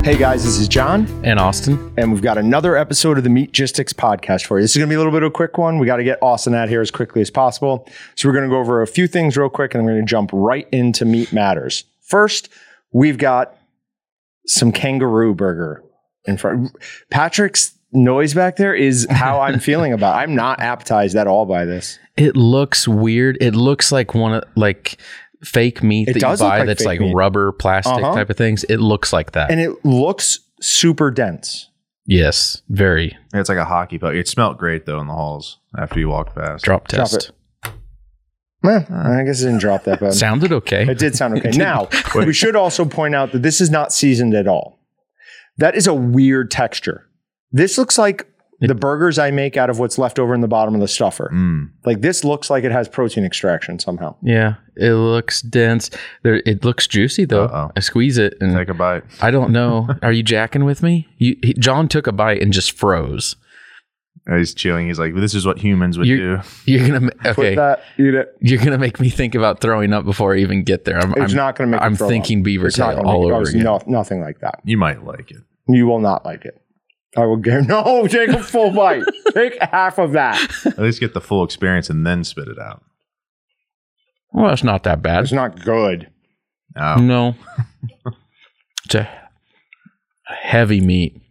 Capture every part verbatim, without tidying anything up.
Hey guys, this is John. And Austin. And we've got another episode of the Meatgistics podcast for you. This is going to be a little bit of a quick one. We got to get Austin out here as quickly as possible. So we're going to go over a few things real quick, and I'm going to jump right into Meat Matters. First, we've got some kangaroo burger in front. Patrick's noise back there is how I'm feeling about it. I'm not appetized at all by this. It looks weird. It looks like one of like fake meat It that you does look buy like that's fake like meat. rubber plastic Uh-huh. type of things. It looks like that. And it looks super dense. Yes, very. It's like a hockey puck. It smelled great though in the halls after you walked past. Drop Drop test. Eh, I guess it didn't drop that bad. Sounded okay. It did sound okay. Now, we should also point out that this is not seasoned at all. That is a weird texture. This looks like the burgers I make out of what's left over in the bottom of the stuffer. Mm. Like this looks like it has protein extraction somehow. Yeah, it looks dense. There, it looks juicy though. Uh-oh. I squeeze it and Take a bite. I don't know. Are you jacking with me? You, he, John took a bite and just froze. He's chewing. He's like, "This is what humans would You're, do." you're gonna ma- Put okay. that, eat it. You're gonna make me think about throwing up before I even get there. I'm, It's I'm, not going to make. I'm you throw thinking up. beaver It's not tail gonna all make, over oh, again. No, nothing like that. You might like it. You will not like it. I will get no. Take a full bite. Take half of that. At least get the full experience and then spit it out. Well, it's not that bad. It's not good. Oh, No. It's a heavy meat.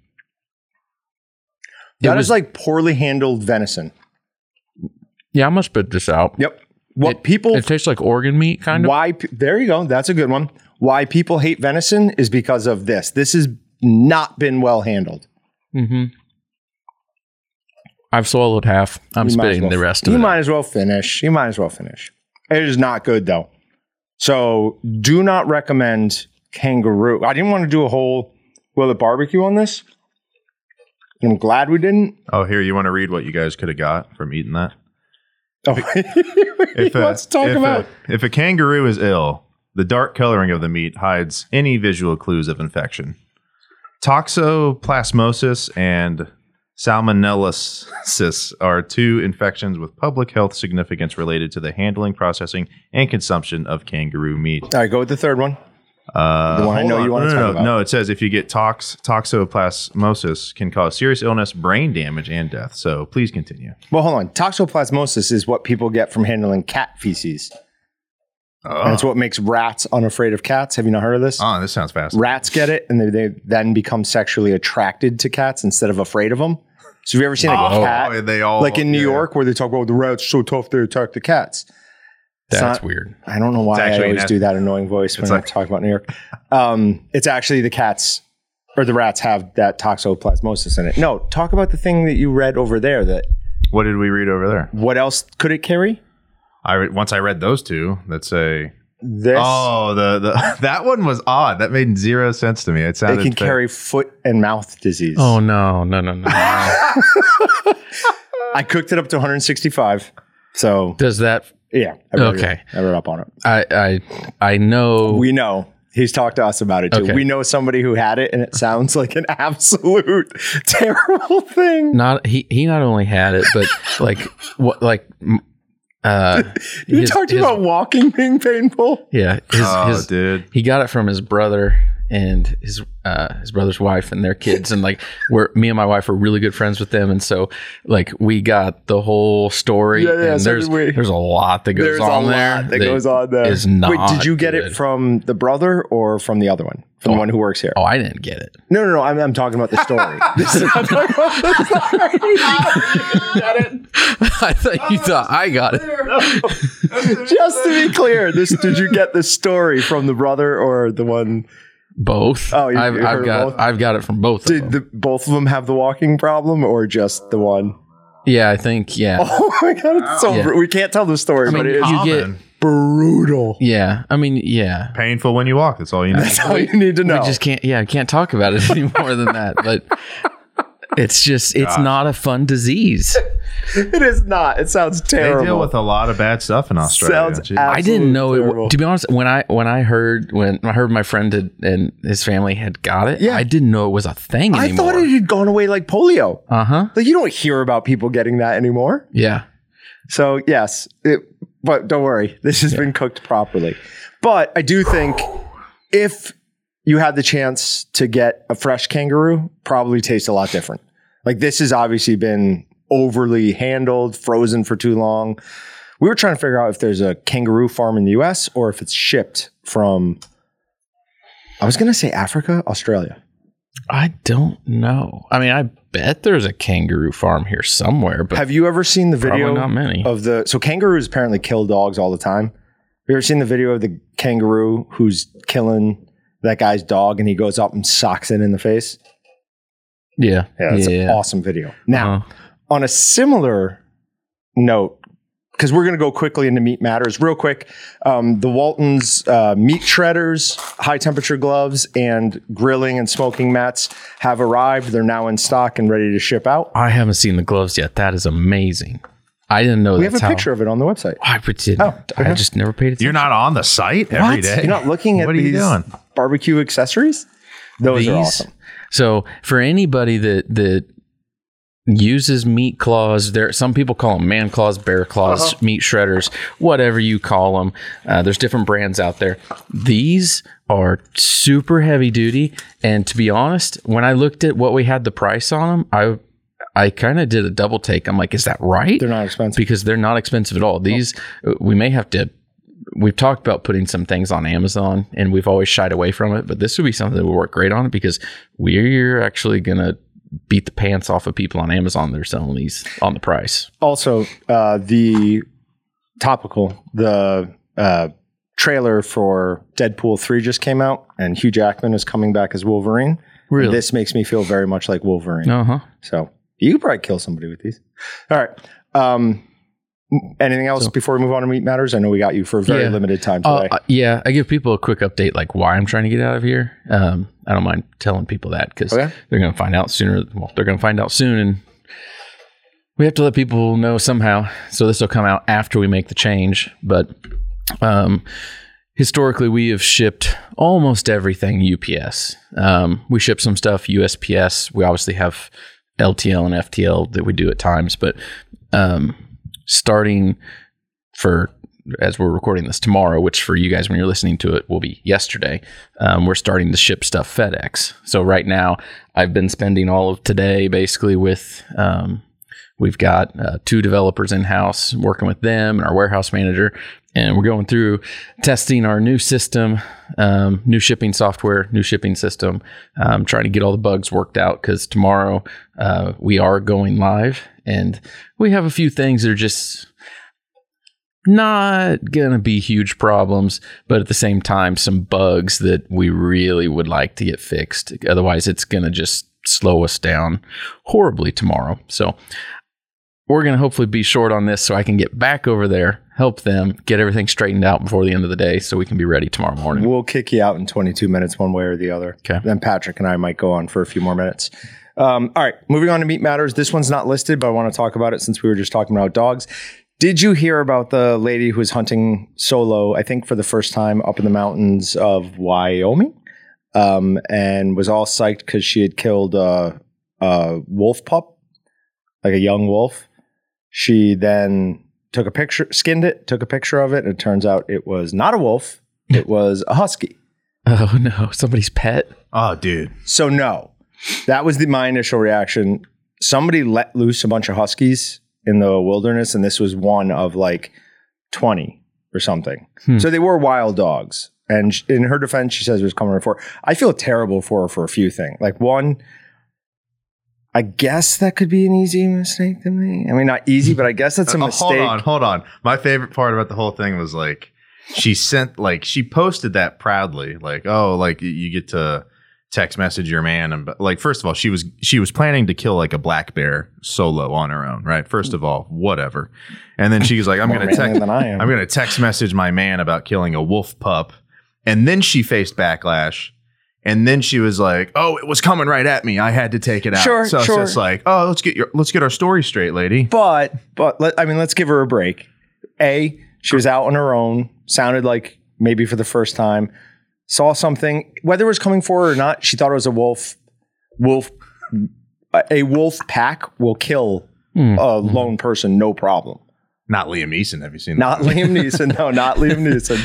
It That was- is like poorly handled venison. Yeah, I'm gonna spit this out. Yep. What It- people It tastes like organ meat, kind of. Why? pe- There you go. That's a good one. Why people hate venison is because of this. This has not been well handled. Mm-hmm. I've swallowed half. I'm You might as spitting well- the rest of You it. might as well finish. You might as well finish. It is not good though. So do not recommend kangaroo. I didn't want to do a whole will it barbecue on this. I'm glad we didn't. oh, here you want to read what you guys could have got from eating that? Oh, If a- let's talk if about. A, if a kangaroo is ill, the dark coloring of the meat hides any visual clues of infection. Toxoplasmosis and Salmonellosis are two infections with public health significance related to the handling, processing, and consumption of kangaroo meat. All right, go with the third one. Uh, The one I hold know on. you wanna no, no, talk no, about. No, it says if you get tox toxoplasmosis can cause serious illness, brain damage, and death. So please continue. Well, hold on. Toxoplasmosis is what people get from handling cat feces. And it's what makes rats unafraid of cats. Have you not heard of this? Oh, this sounds fascinating. Rats get it, and they, they then become sexually attracted to cats instead of afraid of them. So have you ever seen like, a Oh, cat, they all like in New yeah. York, where they talk about the rats so tough they attack the cats? It's That's not- weird. I don't know why I actually always not- do that annoying voice when It's I like- talk about New York. Um, it's actually the cats or the rats have that toxoplasmosis in it. No, talk about the thing that you read over there. That What did we read over there? what else could it carry? I re- once I read those two that say, This oh, the, the that one was odd. That made zero sense to me. It it sounded can fa- carry foot and mouth disease. Oh no, no, no, no. I cooked it up to one sixty-five. So Does that? yeah, I read Okay. it. I read up on it. I I I know. We know. He's talked to us about it too. Okay. We know somebody who had it, and it sounds like an absolute terrible thing. not he. He not only had it, but like what like. m- Uh, You his- talked his- about walking being painful. yeah. His, Oh, his, dude. he got it from his brother and his uh his brother's wife and their kids, and like we're me and my wife are really good friends with them, and so like we got the whole story. Yeah, yeah, and so there's did we. there's a lot that goes There's a on lot there that goes on there. is not Wait, did you get it good. from the brother or from the other one? From the one who works here? Oh, I didn't get it. No, no, no. I'm, I'm talking about the story. This is- I'm talking about the story. Get it? I thought you thought I got it. Just to be clear, this did you get the story from the brother or the one? Both. Oh, you- I've, you heard I've of got both? I've got it from both. Did of them. the, both of them have the walking problem or just the one? Yeah, I think yeah. Oh my god, it's so Yeah. br- we can't tell the story, mean, but it is you get- Common. brutal. Yeah, I mean, yeah. Painful when you walk. That's all you need. That's all you need to know. We just can't. Yeah, I can't talk about it any more than that. But it's just it's Gosh. not a fun disease. it is not. It sounds They terrible. deal with a lot of bad stuff in Australia. Sounds Jeez. ab- I didn't know it. terrible. To be honest, when I when I heard when I heard my friend had, and his family had got it, Yeah. I didn't know it was a thing I anymore. thought it had gone away like polio. Uh huh. Like you don't hear about people getting that anymore. Yeah. So yes, it, but don't worry, this has been cooked properly. But I do think if you had the chance to get a fresh kangaroo, probably tastes a lot different. Like this has obviously been overly handled, frozen for too long. We were trying to figure out if there's a kangaroo farm in the U S or if it's shipped from, I was going to say Africa, Australia. I don't know. I mean, I bet there's a kangaroo farm here somewhere, but have you ever seen the video not many. of the, so kangaroos apparently kill dogs all the time. Have you ever seen the video of the kangaroo who's killing that guy's dog and he goes up and socks it in the face? Yeah. Yeah, it's yeah. an awesome video. Now, Uh-huh. on a similar note, because we're going to go quickly into meat matters real quick. Um, the Walton's uh, meat shredders, high temperature gloves, and grilling and smoking mats have arrived. They're now in stock and ready to ship out. I haven't seen the gloves yet. That is amazing. I didn't know We that's have a how, picture of it on the website. I pretend. Oh, okay. I just never paid attention. You're not on the site every What? day. You're not looking at What are these you doing? barbecue accessories? Those These, are awesome. So for anybody that that uses meat claws, there some people call them man claws, bear claws, Uh-huh. meat shredders, whatever you call them. Uh, there's different brands out there. These are super heavy duty, and to be honest, when I looked at what we had the price on them, I I kind of did a double take. I'm like, is that right? They're not expensive. Because they're not expensive at all. These we may have to. We've talked about putting some things on Amazon, and we've always shied away from it. But this would be something that would work great on it because we're actually gonna beat the pants off of people on Amazon that are selling these on the price. Also, uh, the topical, the uh, trailer for Deadpool three just came out, and Hugh Jackman is coming back as Wolverine. Really? And this makes me feel very much like Wolverine. Uh huh. So you could probably kill somebody with these. All right. Um, anything else So- before we move on to Meat Matters? I know we got you for a very Yeah. limited time Uh, today. uh, yeah, I give people a quick update, like why I'm trying to get out of here. Um, I don't mind telling people that because Okay. they're going to find out sooner. Well, they're going to find out soon, and we have to let people know somehow. So this will come out after we make the change. But um, historically, we have shipped almost everything U P S. Um, we ship some stuff U S P S. We obviously have L T L and F T L that we do at times, but um, starting for as we're recording this tomorrow, which for you guys when you're listening to it will be yesterday, um, we're starting to ship stuff FedEx. So right now I've been spending all of today basically with, um, we've got uh, two developers in-house working with them and our warehouse manager, and we're going through testing our new system, um, new shipping software, new shipping system, um, trying to get all the bugs worked out because tomorrow uh, we are going live and we have a few things that are just not going to be huge problems, but at the same time, some bugs that we really would like to get fixed. Otherwise, it's going to just slow us down horribly tomorrow. So we're going to hopefully be short on this so I can get back over there, help them get everything straightened out before the end of the day so we can be ready tomorrow morning. We'll kick you out in twenty-two minutes one way or the other. Okay. Then Patrick and I might go on for a few more minutes. Um, all right, moving on to Meat Matters. This one's not listed, but I want to talk about it since we were just talking about dogs. Did you hear about the lady who was hunting solo, I think for the first time up in the mountains of Wyoming, um, and was all psyched because she had killed a, a wolf pup, like a young wolf? She then took a picture, skinned it, took a picture of it, and it turns out it was not a wolf. It was a husky. Oh, no. Somebody's pet? Oh, dude. So no, that was the, my initial reaction. Somebody let loose a bunch of huskies in the wilderness, and this was one of like twenty or something. Hmm. So they were wild dogs. And sh- in her defense, she says it was coming for. I feel terrible for her for a few things. Like one, I guess that could be an easy mistake to me. I mean, not easy, but I guess that's a Uh, mistake. Hold on, hold on. My favorite part about the whole thing was like she sent like she posted that proudly, like, oh, like you get to text message your man, and like first of all, she was she was planning to kill like a black bear solo on her own, right? First of all, whatever. And then she's like, I'm More gonna manly text than I am. I'm gonna text message my man about killing a wolf pup. And then she faced backlash. And then she was like, "Oh, it was coming right at me. I had to take it out." Sure, so sure. it's just like, "Oh, let's get your let's get our story straight, lady." But, but let, I mean, let's give her a break. A, she was out on her own, sounded like maybe for the first time, saw something, whether it was coming for her or not, she thought it was a wolf. Wolf, a wolf pack will kill Mm. a lone person, no problem. Not Liam Neeson. Have you seen Not that? Liam Neeson. No, not Liam Neeson.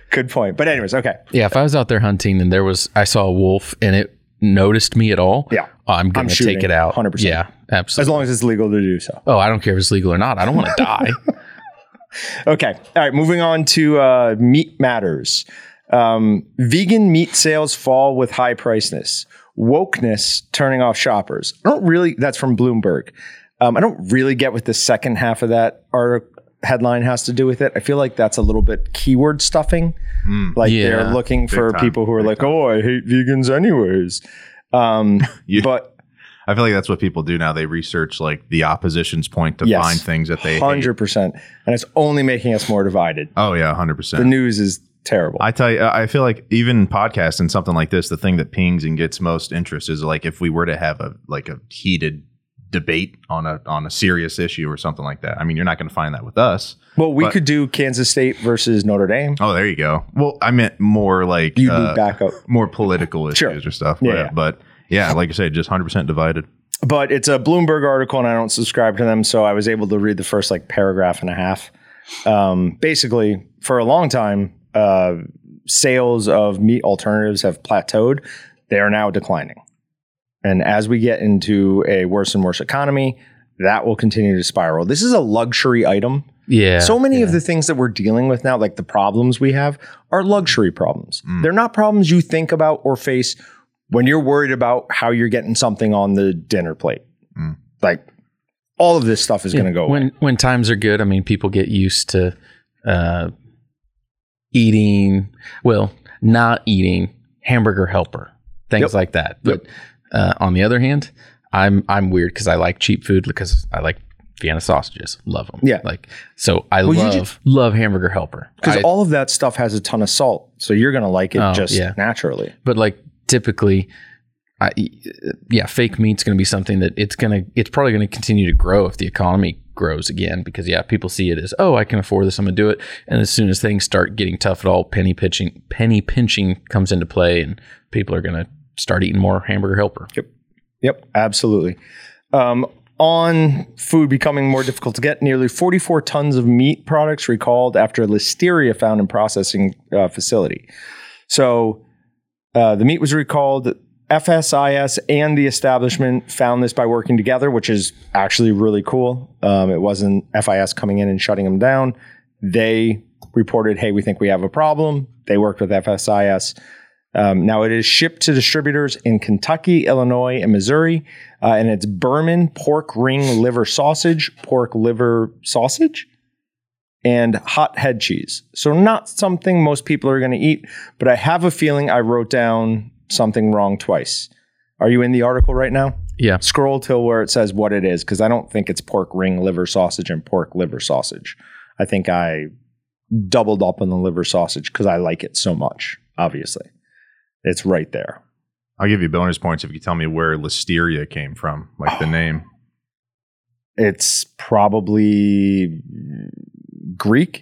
Good point. But anyways, okay. Yeah, if I was out there hunting and there was, I saw a wolf and it noticed me at all, Yeah. I'm going to shooting, take it out. one hundred percent. Yeah, As absolutely. long as it's legal to do so. Oh, I don't care if it's legal or not. I don't want to die. Okay. All right. Moving on to uh, meat matters. Um, vegan meat sales fall with high priceness. Wokeness turning off shoppers. I don't really, that's from Bloomberg. Um, I don't really get what the second half of that article headline has to do with it. I feel like that's a little bit keyword stuffing. Mm. Like Yeah, they're looking for time, people who are big like, time. oh, I hate vegans anyways. Um, You- but I feel like that's what people do now. They research like the opposition's point to Yes. find things that they hate. one hundred percent. And it's only making us more divided. Oh yeah, one hundred The percent. news is terrible. I tell you, I feel like even podcasts and something like this, the thing that pings and gets most interest is like if we were to have a like a heated debate on a on a serious issue or something like that. I mean, you're not going to find that with us. well, we but- could do Kansas State versus Notre Dame. Oh, there you go. Well, I meant more like You uh, move back up. more political issues Sure. or stuff. Yeah, but, yeah. but yeah, like I said, just one hundred percent divided. But it's a Bloomberg article and I don't subscribe to them. So I was able to read the first like paragraph and a half. Um, basically, for a long time, uh, sales of meat alternatives have plateaued. They are now declining. And as we get into a worse and worse economy, that will continue to spiral. This is a luxury item. Yeah. So many yeah. of the things that we're dealing with now, like the problems we have, are luxury problems. Mm. They're not problems you think about or face when you're worried about how you're getting something on the dinner plate. Mm. Like all of this stuff is Yeah, going to go when away. when times are good. I mean, people get used to uh, eating, well, not eating Hamburger Helper, things Yep. like that. But uh, on the other hand, I'm I'm weird because I like cheap food because I like Vienna sausages, love them. Yeah. like so I Well, you love just- love Hamburger Helper Because I- all of that stuff has a ton of salt. So you're going to like it Oh, just yeah. naturally. but like typically. I, yeah, fake meat's going to be something that it's going to, it's probably going to continue to grow if the economy grows again, because yeah, people see it as, oh, I can afford this, I'm going to do it. And as soon as things start getting tough at all, penny pinching, penny pinching comes into play and people are going to start eating more Hamburger Helper. Yep. Yep. Absolutely. Um, on food becoming more difficult to get, nearly forty-four tons of meat products recalled after listeria found in processing uh, facility. So uh, the meat was recalled. F S I S and the establishment found this by working together, which is actually really cool. Um, it wasn't F I S coming in and shutting them down. They reported, hey, we think we have a problem. They worked with F S I S. Um, now it is shipped to distributors in Kentucky, Illinois, and Missouri. Uh, and it's Berman pork ring liver sausage, pork liver sausage, and hot head cheese. So not something most people are going to eat, but I have a feeling I wrote down something wrong twice. Are you in the article right now? Yeah. Scroll till where it says what it is, because I don't think it's pork ring liver sausage and pork liver sausage. I think I doubled up on the liver sausage because I like it so much, obviously. It's right there. I'll give you bonus points if you tell me where listeria came from, like the name. It's probably Greek.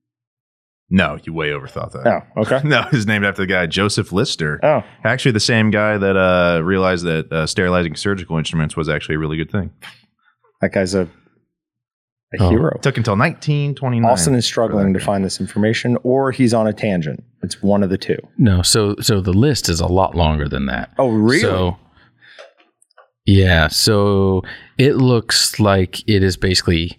No, you way overthought that. Oh, okay. No, it's named after the guy Joseph Lister. Oh, Actually, the same guy that uh, realized that uh, sterilizing surgical instruments was actually a really good thing. that guy's a, a Oh. hero. It took until nineteen twenty-nine. Austin is struggling for to that find this information, or he's on a tangent. It's one of the two. No, so so the list is a lot longer than that. Oh, really? So yeah, so it looks like it is basically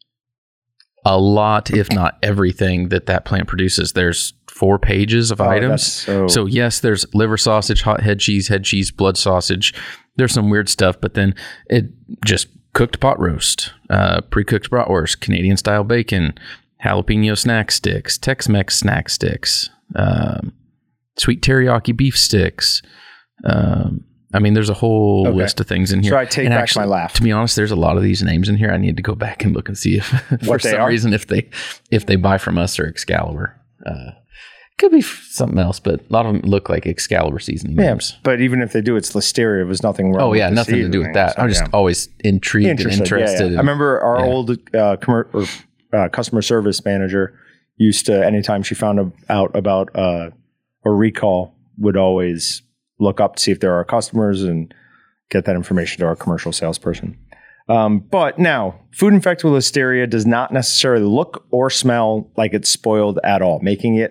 a lot, if not everything, that that plant produces. There's four pages of Oh, items. that's so- So yes, there's liver sausage, hot head cheese, head cheese, blood sausage. There's some weird stuff, but then it just cooked pot roast, uh, pre-cooked bratwurst, Canadian style bacon, jalapeno snack sticks, Tex-Mex snack sticks, um, sweet teriyaki beef sticks. Um, I mean, there's a whole Okay. list of things in here. So I take And back actually, my laugh. To be honest, there's a lot of these names in here. I need to go back and look and see if, for What they some are? reason, if they if they buy from us or Excalibur. Uh, could be f- something else, but a lot of them look like Excalibur seasoning Yeah, names. but even if they do, it's listeria. There's nothing wrong. Oh with yeah, the nothing to do with seasoning, that. so, I'm just yeah. always intrigued and Interested, yeah, interested. yeah. in- I remember our yeah. old uh, commer- or, uh, customer service manager used to, anytime she found a, out about uh, a recall, would always look up to see if there are customers and get that information to our commercial salesperson. Um, but now, food infected with listeria does not necessarily look or smell like it's spoiled at all, making it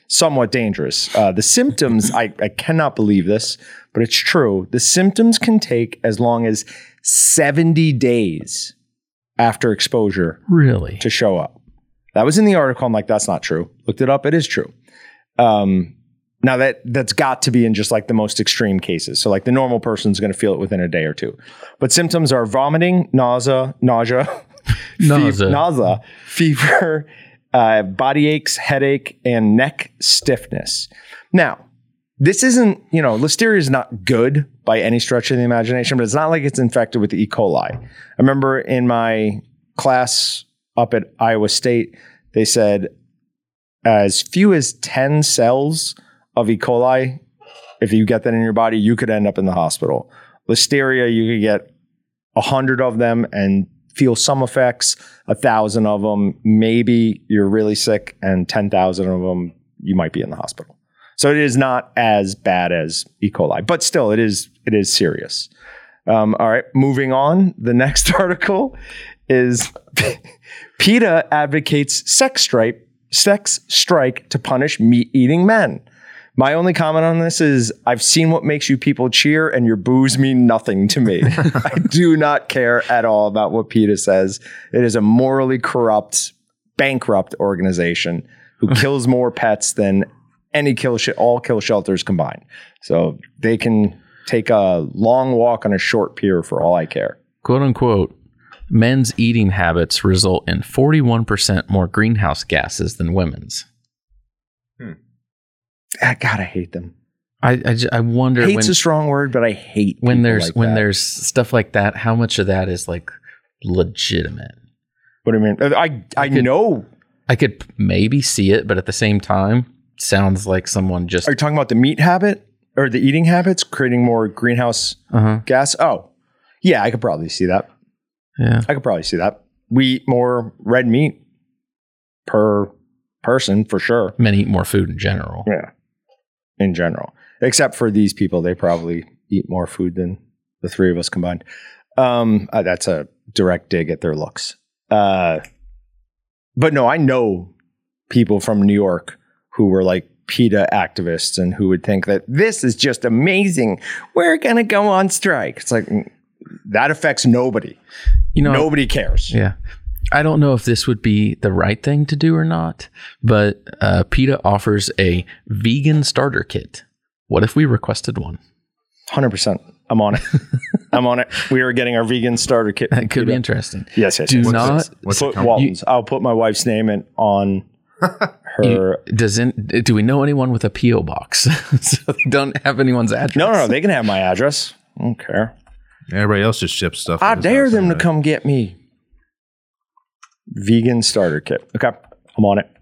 somewhat dangerous. Uh, the symptoms, I, I cannot believe this, but it's true. The symptoms can take as long as seventy days after exposure Really? to show up. That was in the article. I'm like, that's not true. Looked it up. It is true. Um, now that that's got to be in just like the most extreme cases. So like the normal person's going to feel it within a day or two. But symptoms are vomiting, nausea, nausea, Nausea. fe- nausea, fever, uh, body aches, headache, and neck stiffness. Now, this isn't, you know, Listeria is not good by any stretch of the imagination, but it's not like it's infected with E. coli. I remember in my class up at Iowa State, they said as few as ten cells of E. coli, if you get that in your body, you could end up in the hospital. Listeria, you could get a hundred of them and feel some effects, a thousand of them, maybe you're really sick, and ten thousand of them, you might be in the hospital. So it is not as bad as E. coli, but still it is, it is serious. Um, all right, moving on. The next article is PETA advocates sex strike, sex strike to punish meat-eating men. My only comment on this is I've seen what makes you people cheer, and your boos mean nothing to me. I do not care at all about what PETA says. It is a morally corrupt, bankrupt organization who kills more pets than any kill sh- all kill shelters combined. So they can take a long walk on a short pier for all I care. Quote unquote, men's eating habits result in forty-one percent more greenhouse gases than women's. I God, I hate them. I I, ju- I wonder Hate's when, a strong word, but I hate when people there's like when that. there's stuff like that. How much of that is like legitimate? What do you mean? I I could- know. I could maybe see it, but at the same time, sounds like someone just Are you talking about the meat habit or the eating habits creating more greenhouse uh-huh. gas? Oh, yeah, I could probably see that. Yeah. I could probably see that. We eat more red meat per person for sure. Men eat more food in general. Yeah, in general, except for these people, they probably eat more food than the three of us combined. Um, uh, that's a direct dig at their looks. Uh, but no, I know people from New York who were like PETA activists and who would think that this is just amazing. We're going to go on strike. It's like, mm, that affects nobody. You know, Nobody cares. Yeah. I don't know if this would be the right thing to do or not, but uh, PETA offers a vegan starter kit. What if we requested one? one hundred percent. I'm on it. I'm on it. We are getting our vegan starter kit. That could be PETA. interesting. Yes, yes, Do yes. not What's it Put come- Walton's. I'll put my wife's name in on her. You- doesn't do we know anyone with a P O box? So they don't have anyone's address. No, no, no. They can have my address. I don't care. Everybody else just ships stuff. I from his dare house them to anyway. come get me. Vegan starter kit. Okay, I'm on it.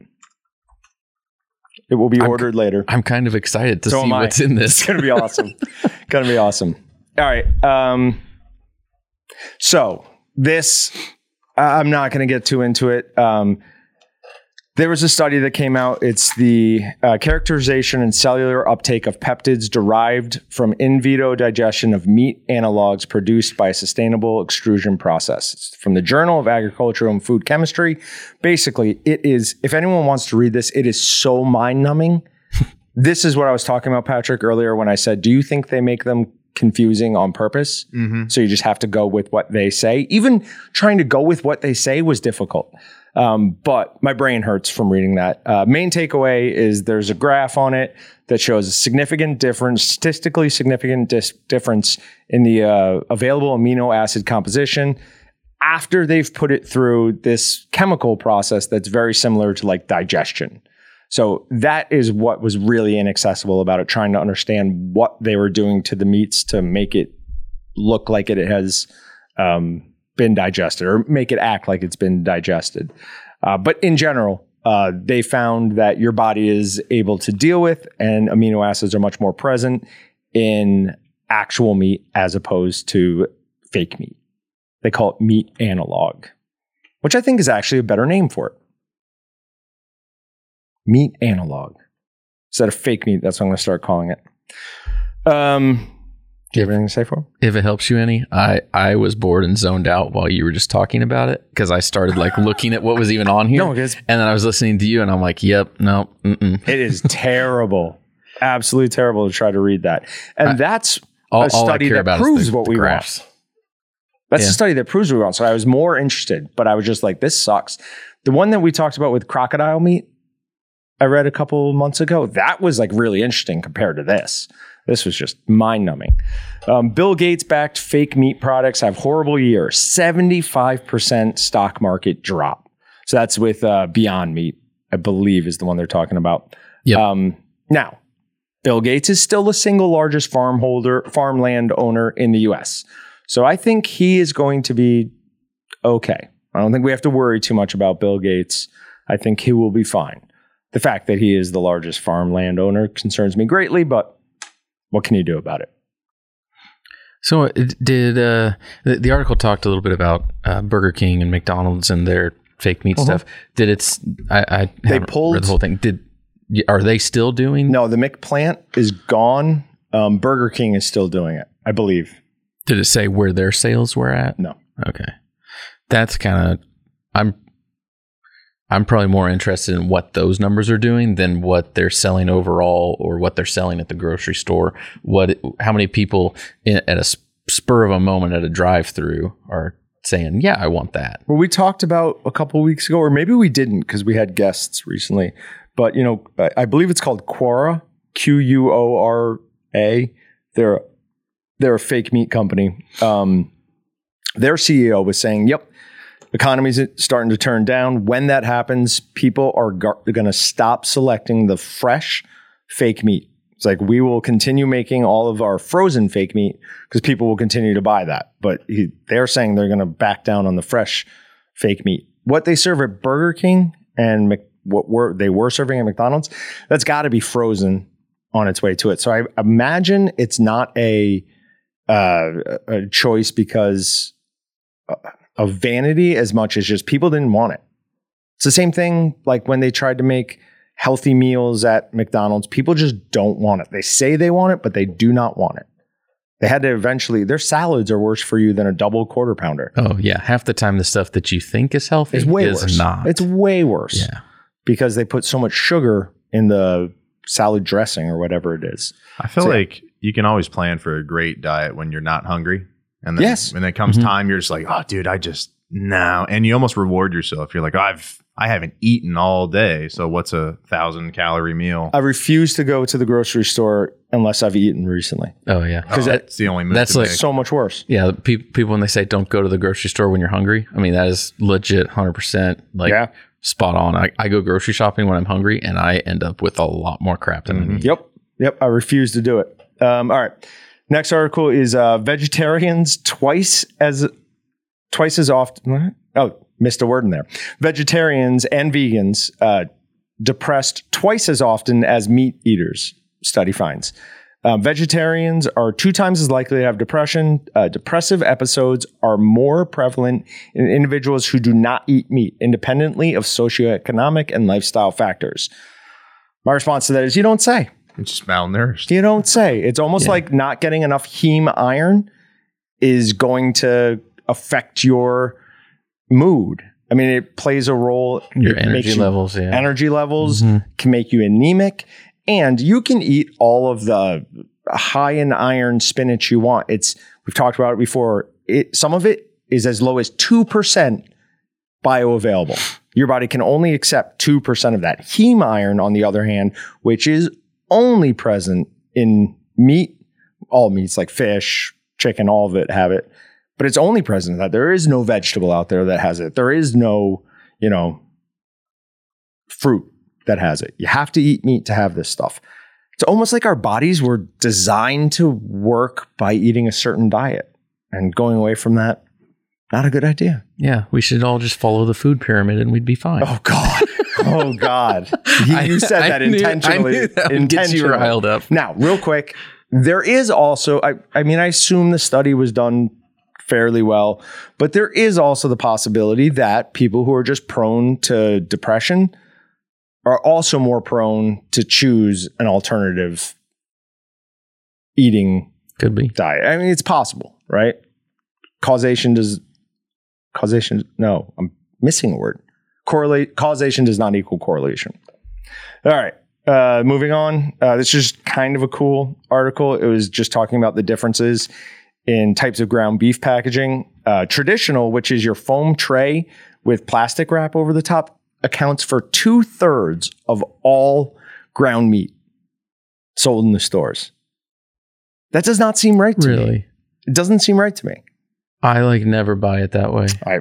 It will be I'm- ordered later. I'm kind of excited to So see am I. what's in It's this. gonna be awesome. Gonna be awesome. All right. Um, so this, I'm not gonna get too into it. Um, there was a study that came out. It's the uh, characterization and cellular uptake of peptids derived from in vitro digestion of meat analogs produced by a sustainable extrusion process. It's from the Journal of Agricultural and Food Chemistry. Basically, it is, if anyone wants to read this, it is so mind-numbing. This is what I was talking about, Patrick, earlier when I said, do you think they make them confusing on purpose? Mhm. So you just have to go with what they say. Even trying to go with what they say was difficult. Um, but my brain hurts from reading that. Uh, main takeaway is there's a graph on it that shows a significant difference, statistically significant dis- difference in the uh, available amino acid composition after they've put it through this chemical process that's very similar to like digestion. So that is what was really inaccessible about it, trying to understand what they were doing to the meats to make it look like it has um, been digested or make it act like it's been digested. Uh, but in general, uh, they found that your body is able to deal with, and amino acids are much more present in actual meat as opposed to fake meat. They call it meat analog, which I think is actually a better name for it. Meat analog. Instead of fake meat, that's what I'm going to start calling it. Um, Do you have anything to say for him? If it helps you any, I, I was bored and zoned out while you were just talking about it because I started like looking at what was even on here. No, because and then I was listening to you and I'm like, yep, no, mm-mm. it is terrible. Absolutely terrible to try to read that. And I, that's all, a study that proves the, what the we graphs. want. That's yeah. a study that proves what we want. So I was more interested, but I was just like, this sucks. The one that we talked about with crocodile meat, I read a couple months ago, that was like really interesting compared to this. This was just mind-numbing. Um, Bill Gates-backed fake meat products have horrible year. seventy-five percent stock market drop. So that's with uh, Beyond Meat, I believe is the one they're talking about. Yep. Um, now, Bill Gates is still the single largest farm holder, farmland owner in the U S. So I think he is going to be okay. I don't think we have to worry too much about Bill Gates. I think he will be fine. The fact that he is the largest farmland owner concerns me greatly, but what can you do about it? So did uh, the, the article talked a little bit about uh, Burger King and McDonald's and their fake meat uh-huh. stuff? Did it's I, I they pulled read the whole thing? Did are they still doing? No, the McPlant is gone. Um, Burger King is still doing it, I believe. Did it say where their sales were at? No. Okay, that's kind of I'm. I'm probably more interested in what those numbers are doing than what they're selling overall or what they're selling at the grocery store. What, how many people in, at a spur of a moment at a drive-through are saying, yeah, I want that. Well, we talked about a couple of weeks ago, or maybe we didn't because we had guests recently, but you know, I, I believe it's called Quora, Q U O R A. They're, they're a fake meat company. Um, their C E O was saying, yep, economy's starting to turn down. When that happens, people are gar- going to stop selecting the fresh fake meat. It's like we will continue making all of our frozen fake meat because people will continue to buy that. But he, they're saying they're going to back down on the fresh fake meat. What they serve at Burger King and Mc, what were they were serving at McDonald's, that's got to be frozen on its way to it. So I imagine it's not a, uh, a choice because Uh, of vanity as much as just people didn't want it. It's the same thing like when they tried to make healthy meals at McDonald's. People just don't want it. They say they want it, but they do not want it. They had to eventually, their salads are worse for you than a double quarter pounder. Oh yeah. Half the time the stuff that you think is healthy it's way is worse. not. It's way worse. Yeah. Because they put so much sugar in the salad dressing or whatever it is. I feel so, like you can always plan for a great diet when you're not hungry. And then yes. when it comes Mm-hmm. time, you're just like, oh, dude, I just, no. And you almost reward yourself. You're like, oh, I've, I haven't eaten all day. So what's a thousand calorie meal? I refuse to go to the grocery store unless I've eaten recently. Oh yeah. Because oh, that's the only move that's to like make. So much worse. Yeah. Pe- people, when they say don't go to the grocery store when you're hungry, I mean, that is legit one hundred percent like yeah. spot on. I, I go grocery shopping when I'm hungry and I end up with a lot more crap than Mm-hmm. I need. Yep. Yep. I refuse to do it. Um, all right. Next article is uh, vegetarians twice as twice as often. Oh, missed a word in there. Vegetarians and vegans uh, depressed twice as often as meat eaters. Study finds. Uh, vegetarians are two times as likely to have depression. Uh, depressive episodes are more prevalent in individuals who do not eat meat, independently of socioeconomic and lifestyle factors. My response to that is, you don't say. It's just malnourished. You don't say. It's almost Yeah. like not getting enough heme iron is going to affect your mood. I mean, it plays a role. Your It energy makes you- levels. Yeah. Energy levels Mhm. can make you anemic, and you can eat all of the high in iron spinach you want. It's we've talked about it before. It, some of it is as low as two percent bioavailable. Your body can only accept two percent of that. Heme iron, on the other hand, which is only present in meat, all meats like fish, chicken, all of it have it, but it's only present in that. There is no vegetable out there that has it. There is no, you know, fruit that has it. You have to eat meat to have this stuff. It's almost like our bodies were designed to work by eating a certain diet, and going away from that, not a good idea. Yeah. We should all just follow the food pyramid and we'd be fine. Oh God. Oh God. You, you said I- that I knew- intentionally. I knew that would get you intentionally. riled up. Now, real quick, there is also, I, I mean, I assume the study was done fairly well, but there is also the possibility that people who are just prone to depression are also more prone to choose an alternative eating Could be. die. I mean, it's possible, right? Causation does causation. No, I'm missing a word. Correlate causation does not equal correlation. All right. Uh, moving on. Uh, this is kind of a cool article. It was just talking about the differences in types of ground beef packaging. Uh, traditional, which is your foam tray with plastic wrap over the top, accounts for two thirds of all ground meat sold in the stores. That does not seem right to Really? me. It doesn't seem right to me. I like never buy it that way. I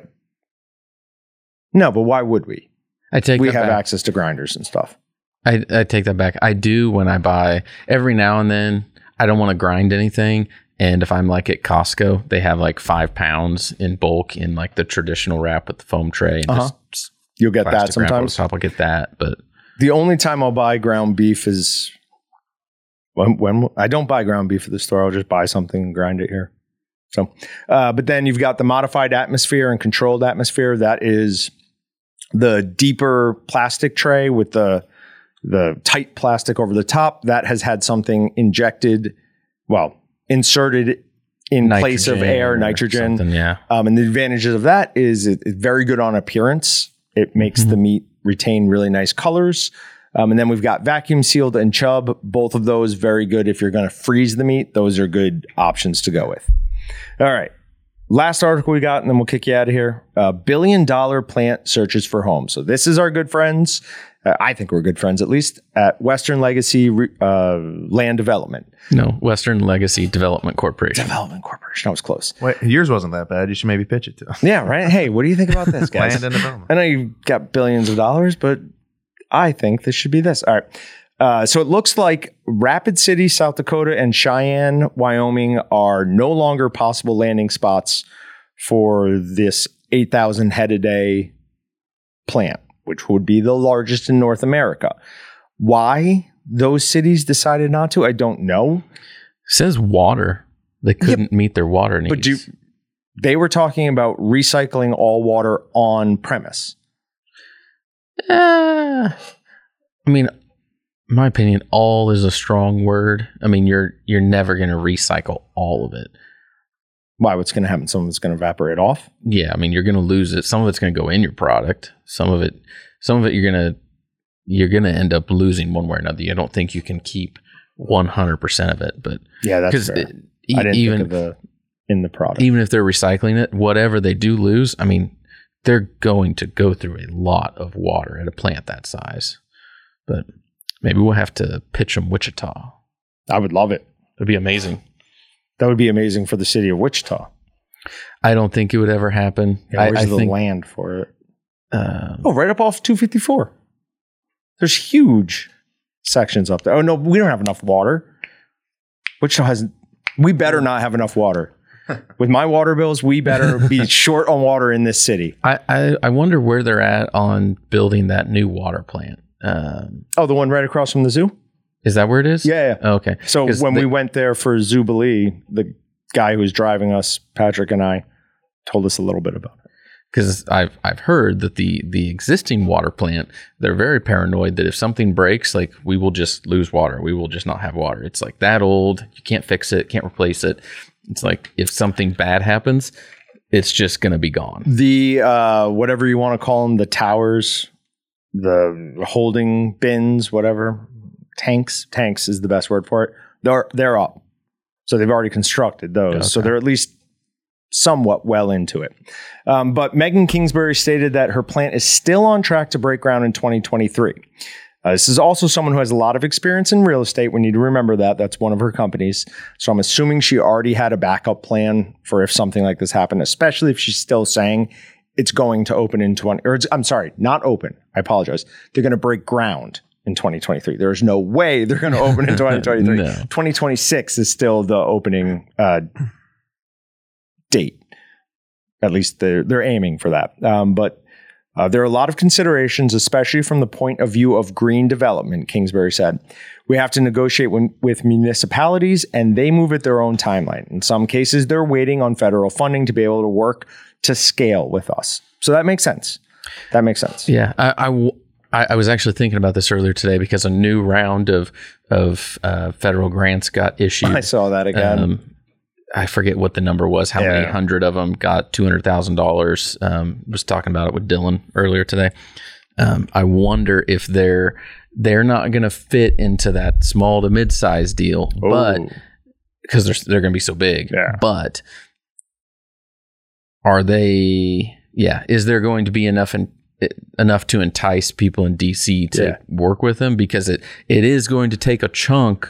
no, but why would we? I take We that have back. access to grinders and stuff. I, I take that back. I do when I buy every now and then. I don't want to grind anything. And if I'm like at Costco, they have like five pounds in bulk in like the traditional wrap with the foam tray. And Uh-huh. just You'll get that plastic wrap over sometimes. top. I'll get that. But The only time I'll buy ground beef is when, when I don't buy ground beef at the store. I'll just buy something and grind it here. So, uh, but then you've got the modified atmosphere and controlled atmosphere. That is the deeper plastic tray with the the tight plastic over the top that has had something injected, well, inserted in place of air, or nitrogen. something, Yeah. Um, and the advantages of that is it- it's very good on appearance. It makes Mhm. the meat retain really nice colors. Um, and then we've got vacuum sealed and chub. Both of those very good if you're going to freeze the meat. Those are good options to go with. All right. Last article we got, and then we'll kick you out of here. Uh, billion dollar plant searches for home. So this is our good friends. Uh, I think we're good friends, at least at Western Legacy uh, Land Development. No, Western Legacy Development Corporation. Development Corporation. That was close. Wait, yours wasn't that bad. You should maybe pitch it to them. Yeah, right. Hey, what do you think about this, guys? Land and development. I know you've got billions of dollars, but I think this should be this. All right. Uh, so it looks like Rapid City, South Dakota, and Cheyenne, Wyoming are no longer possible landing spots for this eight thousand head a day plant, which would be the largest in North America. Why those cities decided not to, I don't know. Says water. They couldn't meet their water needs. But do, they were talking about recycling all water on premise. Uh, I mean, in my opinion, all is a strong word. I mean, you're you're never going to recycle all of it. Why? What's going to happen? Some of it's going to evaporate off. Yeah, I mean, you're going to lose it. Some of it's going to go in your product. Some of it, some of it, you're gonna you're gonna end up losing one way or another. I don't think you can keep one hundred percent of it, but Yeah, that's because fair. I didn't even think of the in the product. even if they're recycling it, whatever they do lose, I mean, they're going to go through a lot of water at a plant that size. But maybe we'll have to pitch them Wichita. I would love it. It'd be amazing. That would be amazing for the city of Wichita. I don't think it would ever happen. Yeah, I, where's I the think. land for it? Um, Oh, right up off two fifty-four. There's huge sections up there. Oh, no, we don't have enough water. Wichita has, we better not have enough water. With my water bills, we better be short on water in this city. I, I, I wonder where they're at on building that new water plant. Um, Oh, the one right across from the zoo? is that where it is? Yeah, yeah. Oh, okay. So 'Cause when the- we went there for Zubilee, the guy who was driving us, Patrick and I, told us a little bit about it. Because I've I've heard that the the existing water plant, they're very paranoid that if something breaks, like we will just lose water. We will just not have water. It's like that old. You can't fix it. Can't replace it. It's like if something bad happens, it's just going to be gone. The uh, whatever you want to call them, the towers, the holding bins, whatever tanks. Tanks is the best word for it. They're they're up, so they've already constructed those. Okay. So they're at least somewhat well into it. Um, but Megan Kingsbury stated that her plant is still on track to break ground in twenty twenty-three. Uh, this is also someone who has a lot of experience in real estate. We need to remember that. That's one of her companies. So I'm assuming she already had a backup plan for if something like this happened, especially if she's still saying it's going to open in twenty, or it's, I'm sorry, not open. I apologize. They're going to break ground in twenty twenty-three. There's no way they're going to open in twenty twenty-three. No. twenty twenty-six is still the opening uh, date. At least they're, they're aiming for that. Um, but uh, there are a lot of considerations, especially from the point of view of green development, Kingsbury said. We have to negotiate when, with municipalities, and they move at their own timeline. In some cases, they're waiting on federal funding to be able to work to scale with us. So that makes sense. That makes sense. Yeah, I, I w- I, I was actually thinking about this earlier today because a new round of of uh, federal grants got issued. I saw that again. Um, I forget what the number was, how many Yeah. hundred of them got two hundred thousand dollars. Um, was talking about it with Dylan earlier today. Um, I wonder if they're they're not going to fit into that small to mid-size deal, but Ooh. because they're they're going to be so big. Yeah. But are they? Yeah, is there going to be enough in, enough to entice people in D C to Yeah. work with them? Because it it is going to take a chunk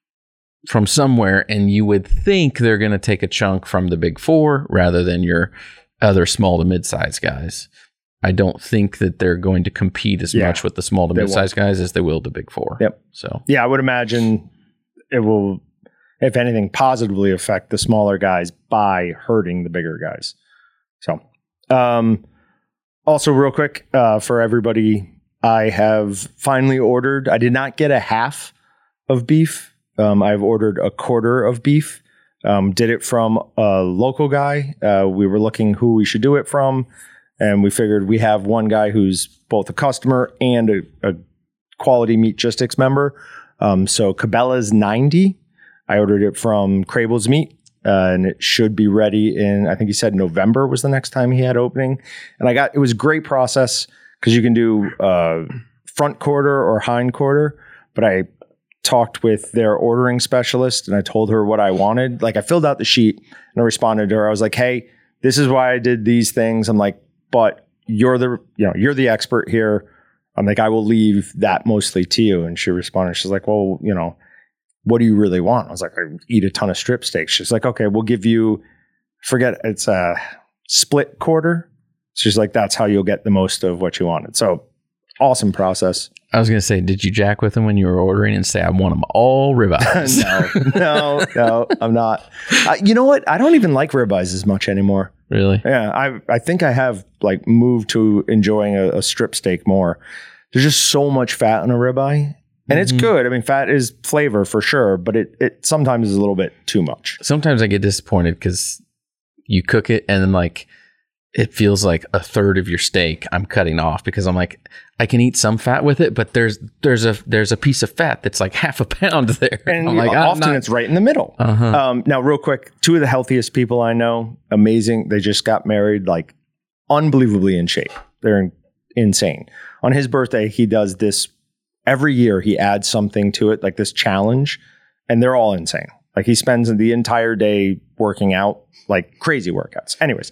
from somewhere, and you would think they're going to take a chunk from the big four rather than your other small to mid-size guys. I don't think that they're going to compete as Yeah. much with the small to They mid-size guys as they will the big four. Yep. So Yeah, I would imagine it will, if anything, positively affect the smaller guys by hurting the bigger guys. So, um, also real quick, uh, for everybody, I have finally ordered, I did not get a half of beef. Um, I've ordered a quarter of beef. Um, did it from a local guy. Uh, we were looking who we should do it from. And we figured we have one guy who's both a customer and a, a quality Meatgistics member. Um, so Cabela's ninety. I ordered it from Crable's Meat, uh, and it should be ready in, I think he said November was the next time he had opening. And I got, it was a great process because you can do uh, front quarter or hind quarter. But I talked with their ordering specialist and I told her what I wanted. Like I filled out the sheet and I responded to her. I was like, hey, this is why I did these things. I'm like, but you're the, you know, you're the expert here. I'm like, I will leave that mostly to you. And she responded, she's like, well, you know, what do you really want? I was like, I eat a ton of strip steaks. She's like, okay, we'll give you, forget, it's a split quarter. She's like, that's how you'll get the most of what you wanted. So awesome process. I was going to say, did you jack with them when you were ordering and say, I want them all ribeyes? no, no, no, I'm not. Uh, you know what? I don't even like ribeyes as much anymore. Really? Yeah, I I think I have like moved to enjoying a, a strip steak more. There's just so much fat in a ribeye, and it's Mhm. good. I mean, fat is flavor for sure, but it it sometimes is a little bit too much. Sometimes I get disappointed because you cook it and then like it feels like a third of your steak I'm cutting off because I'm like, I can eat some fat with it, but there's there's a there's a piece of fat that's like half a pound there. And I'm like, I'm often not- it's right in the middle. Uh-huh. Um, now, real quick, two of the healthiest people I know, amazing. They just got married, like unbelievably in shape. They're in, insane. On his birthday, he does this every year. He adds something to it, like this challenge, and they're all insane. Like he spends the entire day working out, like crazy workouts. Anyways,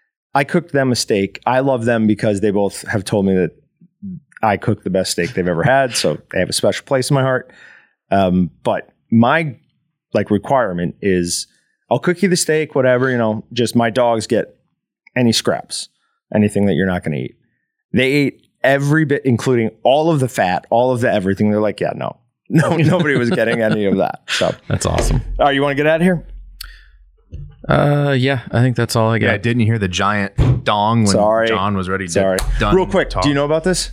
I cooked them a steak. I love them because they both have told me that I cook the best steak they've ever had. So they have a special place in my heart. Um, but my like requirement is I'll cook you the steak, whatever, you know, just my dogs get any scraps, anything that you're not going to eat. They ate every bit, including all of the fat, all of the everything. They're like, yeah, no, no, nobody was getting any of that. So That's awesome. all right, you want to get out of here? Uh, yeah, I think that's all I got. Yeah, didn't you hear the giant dong when Sorry. John was ready to Sorry. done Real quick, talk? do you know about this?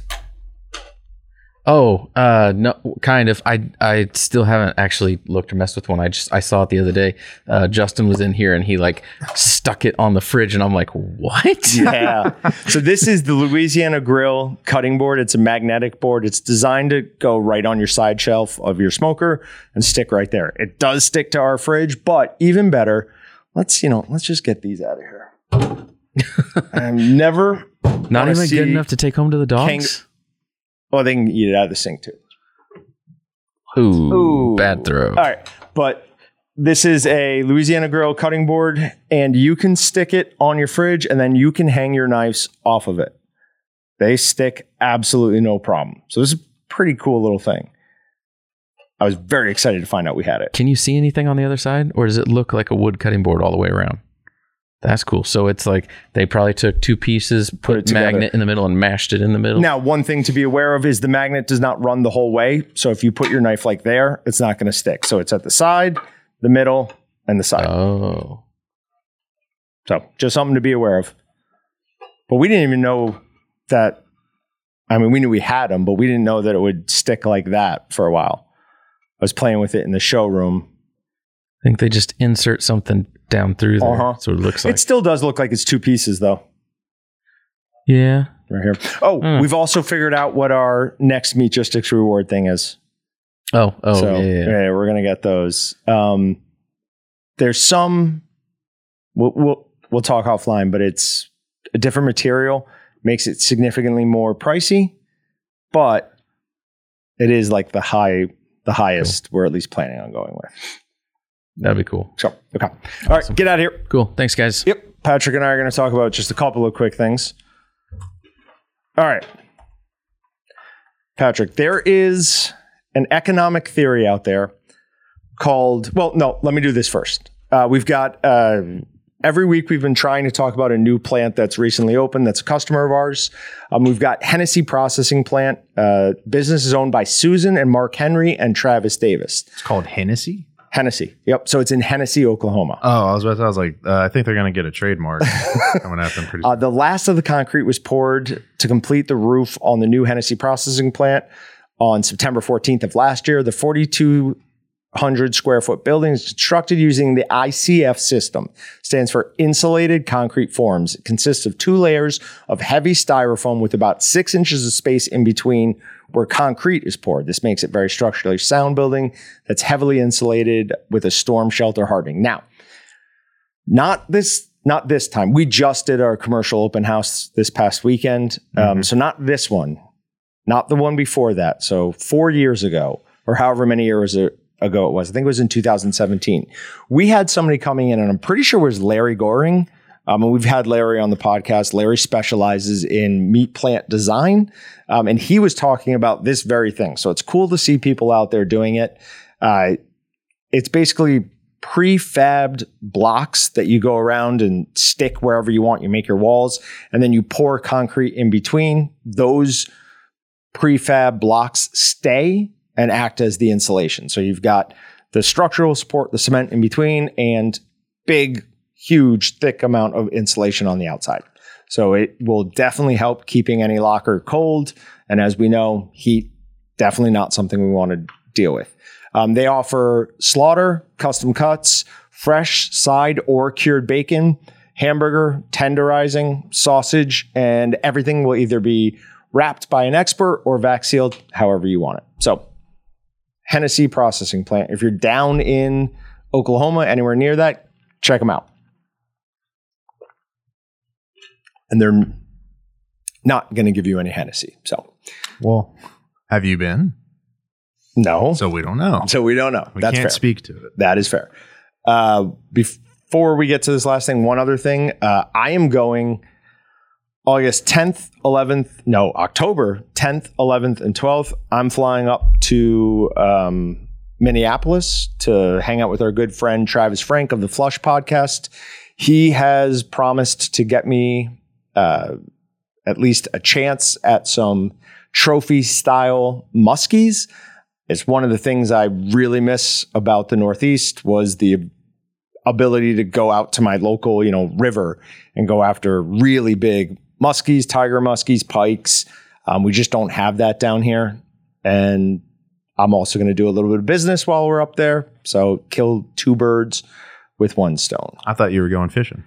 Oh, uh, no, kind of. I I still haven't actually looked or messed with one. I just I saw it the other day. Uh, Justin was in here and he like stuck it on the fridge, and I'm like, what? Yeah. So this is the Louisiana Grill cutting board. It's a magnetic board. It's designed to go right on your side shelf of your smoker and stick right there. It does stick to our fridge, but even better, let's, you know, let's just get these out of here. I'm never Not wanna even see good enough to take home to the dogs. Oh, they can eat it out of the sink too. Ooh, Ooh. bad throw. All right. But this is a Louisiana Grill cutting board, and you can stick it on your fridge, and then you can hang your knives off of it. They stick absolutely no problem. So this is a pretty cool little thing. I was very excited to find out we had it. Can you see anything on the other side, or does it look like a wood cutting board all the way around? That's cool. So it's like they probably took two pieces, put, it together. magnet in the middle, and mashed it in the middle. Now, one thing to be aware of is the magnet does not run the whole way. So if you put your knife like there, it's not going to stick. So it's at the side, the middle, and the side. Oh, So just something to be aware of. But we didn't even know that. I mean, we knew we had them, but we didn't know that it would stick like that for a while. I was playing with it in the showroom. I think they just insert something down through there, Uh-huh. so it looks like. It still does look like it's two pieces, though. Yeah, right here. Oh, mm. we've also figured out what our next Meatgistics reward thing is. Oh, oh, so, yeah, yeah, yeah. yeah, we're gonna get those. Um, there's some. We'll, we'll we'll talk offline, but it's a different material, makes it significantly more pricey, but it is like the high, the highest cool. we're at least planning on going with. That'd be cool. So, okay. All awesome. right, get out of here. Cool. Thanks, guys. Yep. Patrick and I are going to talk about just a couple of quick things. All right. Patrick, there is an economic theory out there called, well, no, let me do this first. Uh, we've got, uh, every week we've been trying to talk about a new plant that's recently opened that's a customer of ours. Um, we've got Hennessy Processing Plant. Uh, business is owned by Susan and Mark Henry and Travis Davis. It's called Hennessy? Hennessy. Yep. So it's in Hennessy, Oklahoma. Oh, I was about to, I was like, uh, I think they're going to get a trademark coming at them pretty soon. Uh, the last of the concrete was poured to complete the roof on the new Hennessy Processing Plant on September fourteenth of last year. The forty-two hundred square foot building is constructed using the I C F system. Stands for Insulated Concrete Forms. It consists of two layers of heavy styrofoam with about six inches of space in between where concrete is poured. This makes it very structurally sound building that's heavily insulated with a storm shelter hardening. Now, not this not this time. We just did our commercial open house this past weekend. Mm-hmm. Um, so not this one, not the one before that. So four years ago, or however many years ago it was. I think it was in two thousand seventeen. We had somebody coming in, and I'm pretty sure it was Larry Goring. Um, and we've had Larry on the podcast. Larry specializes in meat plant design. Um, and he was talking about this very thing. So it's cool to see people out there doing it. Uh, it's basically prefabbed blocks that you go around and stick wherever you want. You make your walls, and then you pour concrete in between. Those prefab blocks stay and act as the insulation. So you've got the structural support, the cement in between, and big, huge, thick amount of insulation on the outside. So it will definitely help keeping any locker cold. And as we know, heat, definitely not something we want to deal with. Um, they offer slaughter, custom cuts, fresh, side, or cured bacon, hamburger, tenderizing, sausage, and everything will either be wrapped by an expert or vac sealed, however you want it. So Hennessy Processing Plant. If you're down in Oklahoma, anywhere near that, check them out. And they're not going to give you any Hennessy. So, well, have you been? No. So we don't know. So we don't know. We That's can't fair. speak to it. That is fair. Uh, before we get to this last thing, one other thing. Uh, I am going August tenth, eleventh, no, October tenth, eleventh, and twelfth. I'm flying up to um, Minneapolis to hang out with our good friend Travis Frank of the Flush podcast. He has promised to get me uh, at least a chance at some trophy style muskies. It's one of the things I really miss about the Northeast was the ability to go out to my local, you know, river and go after really big muskies, tiger muskies, pikes. Um, we just don't have that down here. And I'm also going to do a little bit of business while we're up there. So kill two birds with one stone. I thought you were going fishing.